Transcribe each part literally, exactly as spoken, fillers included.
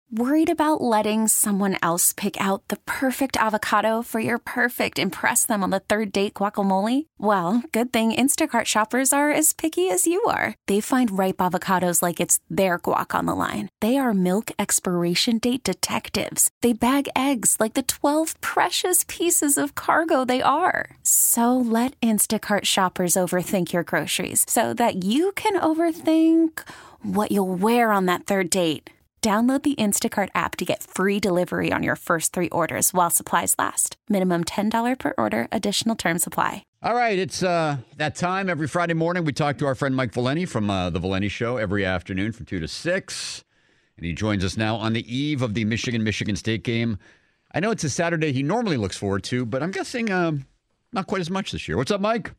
Worried about letting someone else pick out the perfect avocado for your perfect impress them on the third date guacamole? Well, good thing Instacart shoppers are as picky as you are. They find ripe avocados like it's their guac on the line. They are milk expiration date detectives. They bag eggs like the twelve precious pieces of cargo they are. So let Instacart shoppers overthink your groceries so that you can overthink what you'll wear on that third date. Download the Instacart app to get free delivery on your first three orders while supplies last. Minimum ten dollars per order. Additional terms apply. All right, it's uh, that time. Every Friday morning, we talk to our friend Mike Valeni from uh, The Valeni Show every afternoon from two to six. And he joins us now on the eve of the Michigan-Michigan State game. I know it's a Saturday he normally looks forward to, but I'm guessing um, not quite as much this year. What's up, Mike?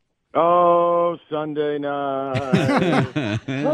Oh, Sunday night.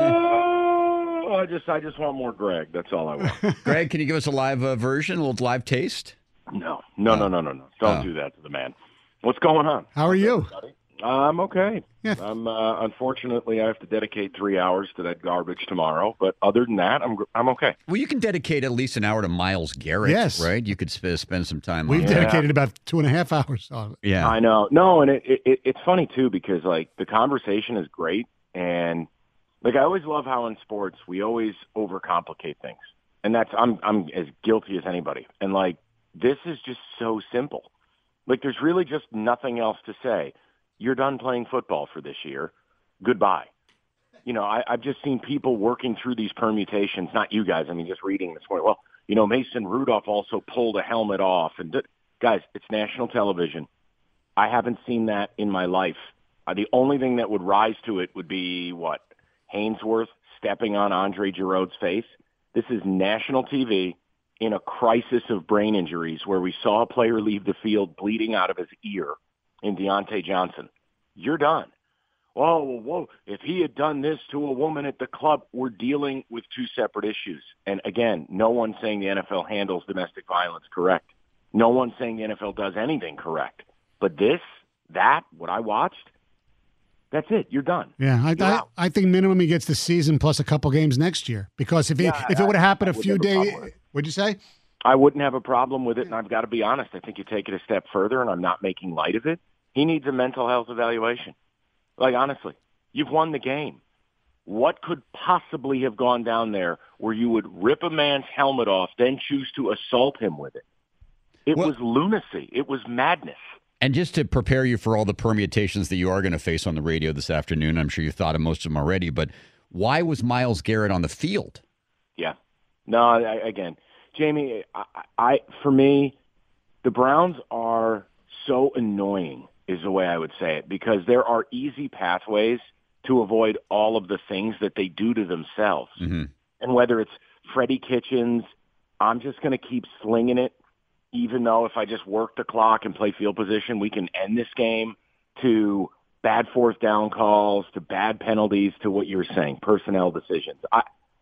oh, I just I just want more Greg. That's all I want. Greg, can you give us a live uh, version, a little live taste? No, no, Oh. no, no, no, no. Don't Oh. do that to the man. What's going on? How are you? I'm okay. Yeah. I'm uh, unfortunately I have to dedicate three hours to that garbage tomorrow, but other than that, I'm I'm okay. Well, you can dedicate at least an hour to Myles Garrett, Yes. right? You could sp- spend some time We've on Yeah. dedicated about two and a half hours on it. Yeah. I know. No, and it, it it's funny too because like the conversation is great, and like I always love how in sports we always overcomplicate things, and that's I'm I'm as guilty as anybody, and like this is just so simple. Like there's really just nothing else to say. You're done playing football for this year. Goodbye. You know, I, I've just seen people working through these permutations, not you guys. I mean, just reading this morning. Well, you know, Mason Rudolph also pulled a helmet off. And th- guys, it's national television. I haven't seen that in my life. Uh, the only thing that would rise to it would be, what, Hainsworth stepping on Andre Giroud's face. This is national T V in a crisis of brain injuries where we saw a player leave the field bleeding out of his ear in Deontay Johnson. You're done. Whoa, whoa, whoa. If he had done this to a woman at the club, we're dealing with two separate issues. And again, no one's saying the N F L handles domestic violence correct. No one's saying the N F L does anything correct. But this, that, what I watched, that's it. You're done. Yeah, I, You're I, out. I think minimum he gets the season plus a couple games next year. Because if he, Yeah, if it I- would have happened I a wouldn't few have a days, problem with it. what'd you say? I wouldn't have a problem with it, and I've got to be honest. I think you take it a step further, and I'm not making light of it. He needs a mental health evaluation. Like, honestly, you've won the game. What could possibly have gone down there where you would rip a man's helmet off, then choose to assault him with it? It Well- was lunacy. It was madness. And just to prepare you for all the permutations that you are going to face on the radio this afternoon, I'm sure you've thought of most of them already, but why was Myles Garrett on the field? Yeah. No, I, again, Jamie, I, I for me, the Browns are so annoying is the way I would say it, because there are easy pathways to avoid all of the things that they do to themselves. Mm-hmm. And whether it's Freddie Kitchens, I'm just going to keep slinging it, even though if I just work the clock and play field position, we can end this game, to bad fourth down calls, to bad penalties, to what you were saying, personnel decisions. I,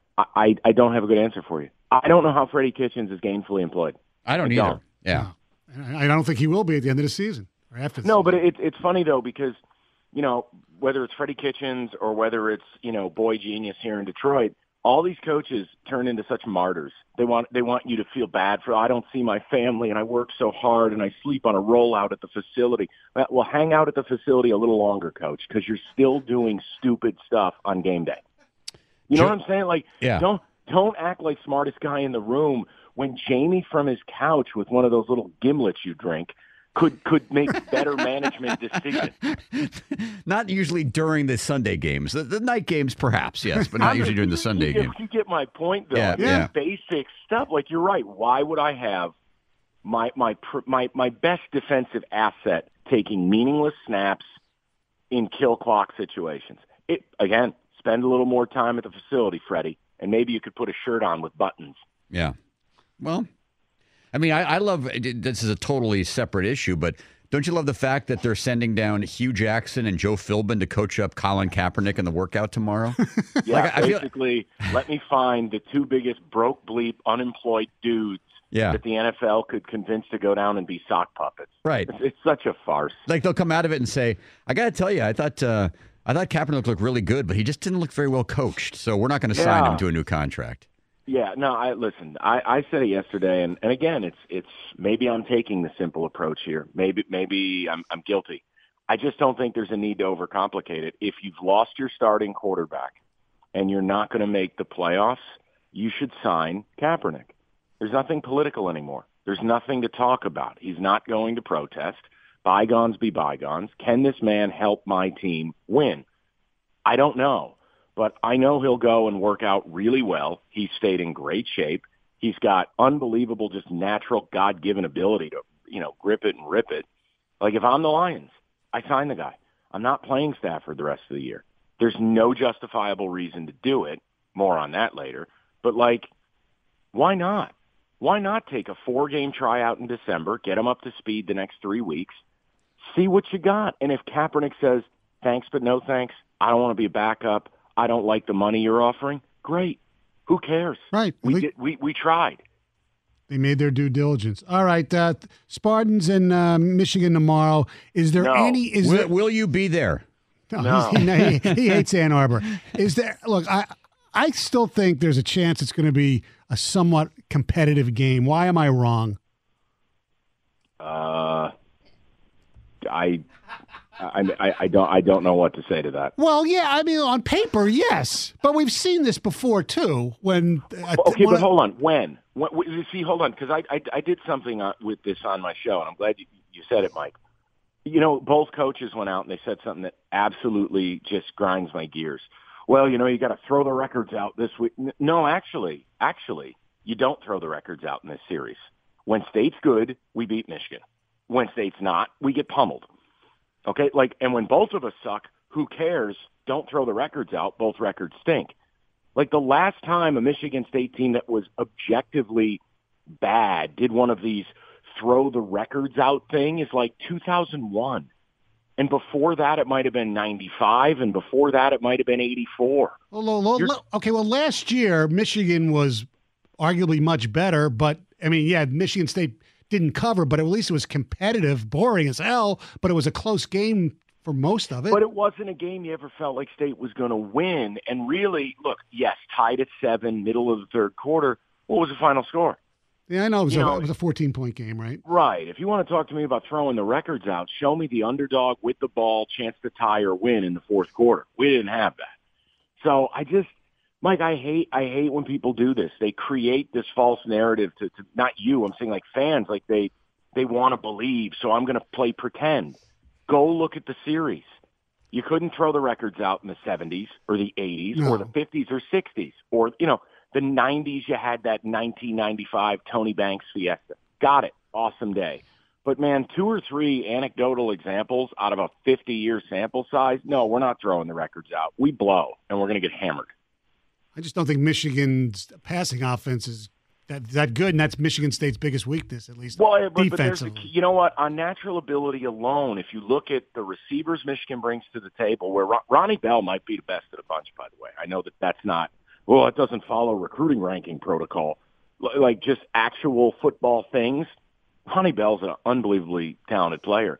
I, I don't have a good answer for you. I don't know how Freddie Kitchens is gainfully employed. I don't I either. don't. Yeah. No. I don't think he will be at the end of the season. Or after the No, season. but it, it's funny, though, because, you know, whether it's Freddie Kitchens or whether it's, you know, Boy Genius here in Detroit, all these coaches turn into such martyrs. They want they want you to feel bad for, I don't see my family and I work so hard and I sleep on a rollout at the facility. Well, hang out at the facility a little longer, coach, because you're still doing stupid stuff on game day. You know Sure. what I'm saying? Like, Yeah. don't don't act like smartest guy in the room when Jamie from his couch with one of those little gimlets you drink could could make better management decisions. Not usually during the Sunday games. The, the night games, perhaps, yes, but not I'm- usually during the you- Sunday you get, game. You get my point, though. Yeah, I mean, yeah. Basic stuff. Like, you're right. Why would I have my my pr- my my best defensive asset taking meaningless snaps in kill clock situations? It again. Spend a little more time at the facility, Freddie, and maybe you could put a shirt on with buttons. Yeah. Well, I mean, I, I love this is a totally separate issue, but don't you love the fact that they're sending down Hugh Jackson and Joe Philbin to coach up Colin Kaepernick in the workout tomorrow? Yeah, Like, I feel- basically, let me find the two biggest broke bleep unemployed dudes Yeah. that the N F L could convince to go down and be sock puppets. Right. It's, it's such a farce. Like they'll come out of it and say, "I got to tell you, I thought uh, I thought Kaepernick looked really good, but he just didn't look very well coached. So we're not going to sign Yeah. him to a new contract." Yeah, no, I listen, I, I said it yesterday, and, and again, it's it's maybe I'm taking the simple approach here. Maybe maybe I'm I'm guilty. I just don't think there's a need to overcomplicate it. If you've lost your starting quarterback and you're not going to make the playoffs, you should sign Kaepernick. There's nothing political anymore. There's nothing to talk about. He's not going to protest. Bygones be bygones. Can this man help my team win? I don't know. But I know he'll go and work out really well. He stayed in great shape. He's got unbelievable, just natural, God-given ability to, you know, grip it and rip it. Like, if I'm the Lions, I sign the guy. I'm not playing Stafford the rest of the year. There's no justifiable reason to do it. More on that later. But, like, why not? Why not take a four-game tryout in December, get him up to speed the next three weeks, see what you got? And if Kaepernick says, thanks but no thanks, I don't want to be a backup, I don't like the money you're offering, great. Who cares? Right. We we, did, we we tried. They made their due diligence. All right. Uh, Spartans in uh, Michigan tomorrow. Is there No. any? Is Will, there? will you be there? No, No. He, he, he hates Ann Arbor. Is there? Look, I I still think there's a chance it's going to be a somewhat competitive game. Why am I wrong? Uh, I, I, I, I don't I don't know what to say to that. Well, yeah, I mean, on paper, yes, but we've seen this before too. When uh, Okay, one but of- hold on. When? when you see, hold on, because I, I I did something on, with this on my show, and I'm glad you, you said it, Mike. You know, both coaches went out and they said something that absolutely just grinds my gears. Well, you know, you got to throw the records out this week. N- No, actually, actually, you don't throw the records out in this series. When State's good, we beat Michigan. When State's not, we get pummeled. Okay, like, and when both of us suck, who cares? Don't throw the records out. Both records stink. Like, the last time a Michigan State team that was objectively bad did one of these throw the records out thing is like two thousand one. And before that, it might have been ninety-five, and before that, it might have been eighty-four. Well, lo- lo- You're- lo- okay, well, last year Michigan was arguably much better, but I mean, yeah, Michigan State didn't cover, but at least it was competitive, boring as hell, but it was a close game for most of it. But it wasn't a game you ever felt like State was going to win. And really, look, yes, tied at seven, middle of the third quarter. What was the final score? Yeah, I know it was, You a, know- it was a fourteen-point game, right? Right. If you want to talk to me about throwing the records out, show me the underdog with the ball, chance to tie or win in the fourth quarter. We didn't have that. So I just, Mike, I hate, I hate when people do this. They create this false narrative to, to not you. I'm saying like fans, like they, they want to believe. So I'm going to play pretend. Go look at the series. You couldn't throw the records out in the seventies or the eighties No. or the fifties or sixties or, you know, the nineties, you had that nineteen ninety-five Tony Banks fiesta. Got it. Awesome day. But, man, two or three anecdotal examples out of a fifty-year sample size, no, we're not throwing the records out. We blow, and we're going to get hammered. I just don't think Michigan's passing offense is that that good, and that's Michigan State's biggest weakness, at least Well, but, but there's, defensively. you know what? On natural ability alone, if you look at the receivers Michigan brings to the table, where Ron- Ronnie Bell might be the best of the bunch, by the way. I know that that's not, well, it doesn't follow recruiting ranking protocol. L- Like just actual football things, Ronnie Bell's an unbelievably talented player.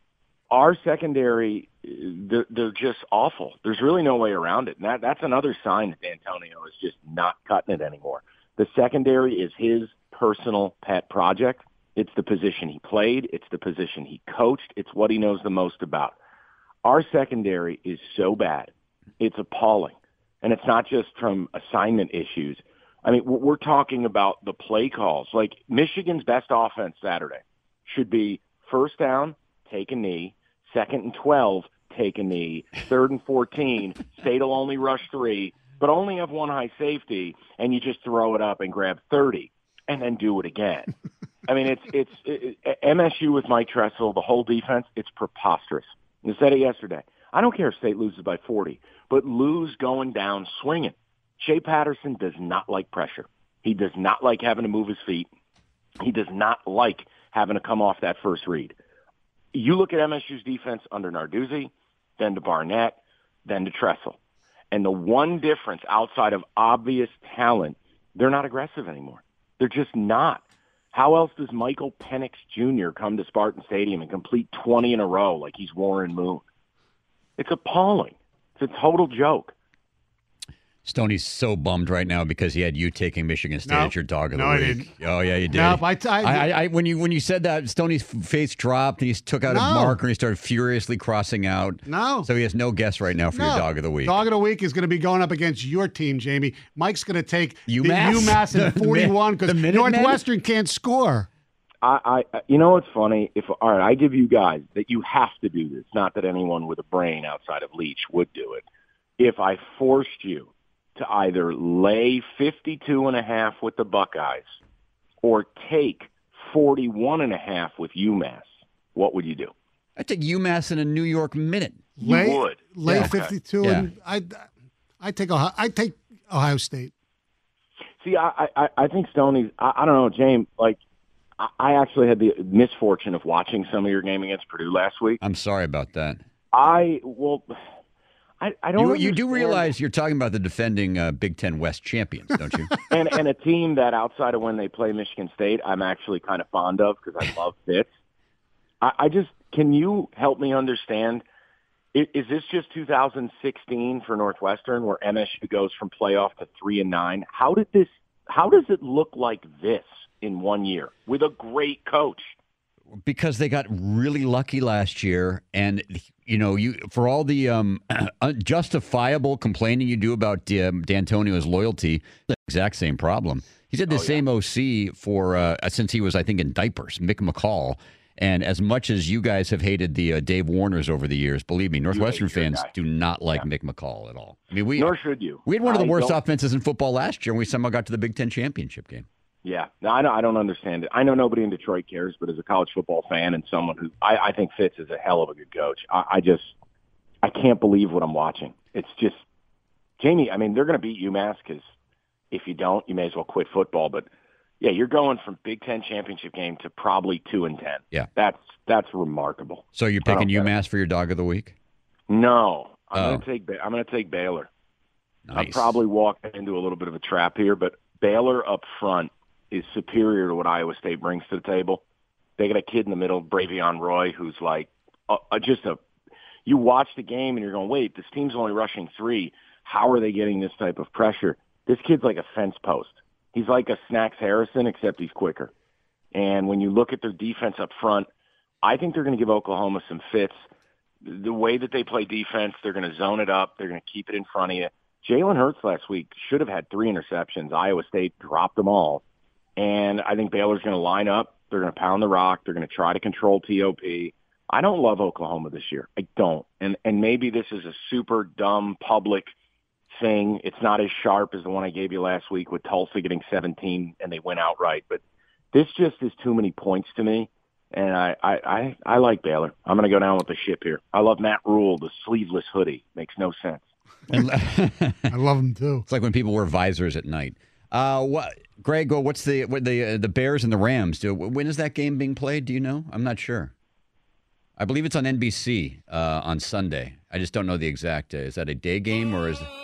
Our secondary, they're, they're just awful. There's really no way around it. And that, that's another sign that D'Antonio is just not cutting it anymore. The secondary is his personal pet project. It's the position he played. It's the position he coached. It's what he knows the most about. Our secondary is so bad. It's appalling. And it's not just from assignment issues. I mean, we're we're talking about the play calls. Like, Michigan's best offense Saturday should be first down, take a knee, second and twelve, take a knee, third and fourteen, State will only rush three, but only have one high safety, and you just throw it up and grab thirty, and then do it again. I mean, it's it's it, it, M S U with Mike Tressel, the whole defense, it's preposterous. I said it yesterday. I don't care if State loses by forty, but lose going down swinging. Shea Patterson does not like pressure. He does not like having to move his feet. He does not like having to come off that first read. You look at M S U's defense under Narduzzi, then to Barnett, then to Tressel. And the one difference outside of obvious talent, they're not aggressive anymore. They're just not. How else does Michael Penix Junior come to Spartan Stadium and complete twenty in a row like he's Warren Moon? It's appalling. It's a total joke. Stoney's so bummed right now because he had you taking Michigan State No. as your dog of No, the I week. didn't. Oh yeah, you did. No, I, I, I, I, I, when you when you said that, Stoney's face dropped and he took out No. a marker and he started furiously crossing out. No. So he has no guess right now for no. your dog of the week. Dog of the week is going to be going up against your team, Jamie. Mike's going to take UMass? the UMass in The forty-one because the Minutemen? Northwestern can't score. I, I, you know what's funny? If all right, I give you guys that you have to do this. Not that anyone with a brain outside of Leach would do it. If I forced you to either lay fifty-two and a half with the Buckeyes or take forty-one and a half with UMass, what would you do? I take UMass in a New York minute. You lay, would. lay Yeah. fifty-two, Yeah. and I, I take Ohio, I take Ohio State. See, I, I, I think Stoney's, I, I don't know, James, like, I, I actually had the misfortune of watching some of your game against Purdue last week. I'm sorry about that. I, well, I, I don't You, you do understand- realize you're talking about the defending uh, Big Ten West champions, don't you? and, and a team that outside of when they play Michigan State, I'm actually kind of fond of because I love Fitz. I, I just, can you help me understand? Is, is this just two thousand sixteen for Northwestern where M S U goes from playoff to three and nine? How did this, how does it look like this in one year with a great coach? Because they got really lucky last year, and you know, you for all the um, justifiable complaining you do about um, D'Antonio's loyalty, the exact same problem. He's had the Oh, yeah. same O C for uh, since he was, I think, in diapers. Mick McCall, and as much as you guys have hated the uh, Dave Warners over the years, believe me, Northwestern hate your fans guy. do not like Yeah. Mick McCall at all. I mean, we Nor should you. we had one of the I worst don't- offenses in football last year, and we somehow got to the Big Ten championship game. Yeah, no, I don't, I don't understand it. I know nobody in Detroit cares, but as a college football fan and someone who I, I think Fitz is a hell of a good coach, I, I just I can't believe what I'm watching. It's just Jamie. I mean, they're going to beat UMass because if you don't, you may as well quit football. But yeah, you're going from Big Ten championship game to probably two and ten. Yeah. that's that's remarkable. So you're I don't picking get it. UMass for your dog of the week? No, I'm Oh. going to take Ba- I'm going to take Baylor. I'm Nice. probably walking into a little bit of a trap here, but Baylor up front is superior to what Iowa State brings to the table. They got a kid in the middle, Bravion Roy, who's like a, a, just a – you watch the game and you're going, wait, this team's only rushing three. How are they getting this type of pressure? This kid's like a fence post. He's like a Snacks Harrison, except he's quicker. And when you look at their defense up front, I think they're going to give Oklahoma some fits. The way that they play defense, they're going to zone it up. They're going to keep it in front of you. Jalen Hurts last week should have had three interceptions. Iowa State dropped them all. And I think Baylor's going to line up. They're going to pound the rock. They're going to try to control T O P. I don't love Oklahoma this year. I don't. And and maybe this is a super dumb public thing. It's not as sharp as the one I gave you last week with Tulsa getting seventeen and they went outright. But this just is too many points to me. And I, I, I, I like Baylor. I'm going to go down with the ship here. I love Matt Rule, the sleeveless hoodie. Makes no sense. And- I love them too. It's like when people wear visors at night. Uh, what, Greg? What's the what the uh, the Bears and the Rams? Do when is that game being played? Do you know? I'm not sure. I believe it's on N B C uh, on Sunday. I just don't know the exact. Uh, is that a day game or is? It...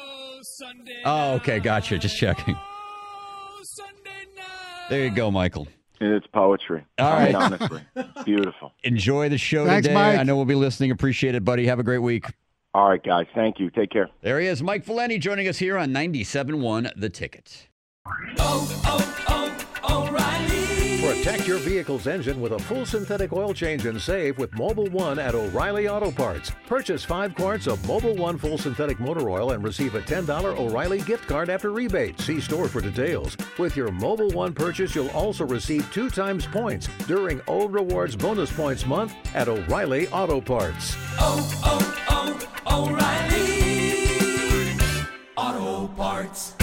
Oh, okay, gotcha. Just checking. There you go, Michael. It's poetry. All I mean, right. honestly, it's beautiful. Enjoy the show Thanks, today. Mike. I know we'll be listening. Appreciate it, buddy. Have a great week. All right, guys. Thank you. Take care. There he is, Mike Valeni, joining us here on ninety-seven point one The Ticket. Protect your vehicle's engine with a full synthetic oil change and save with Mobil One at O'Reilly Auto Parts. Purchase five quarts of Mobil One full synthetic motor oil and receive a ten dollars O'Reilly gift card after rebate. See store for details. With your Mobil One purchase, you'll also receive two times points during O Rewards Bonus Points Month at O'Reilly Auto Parts. oh, oh, oh, O'Reilly Auto Parts.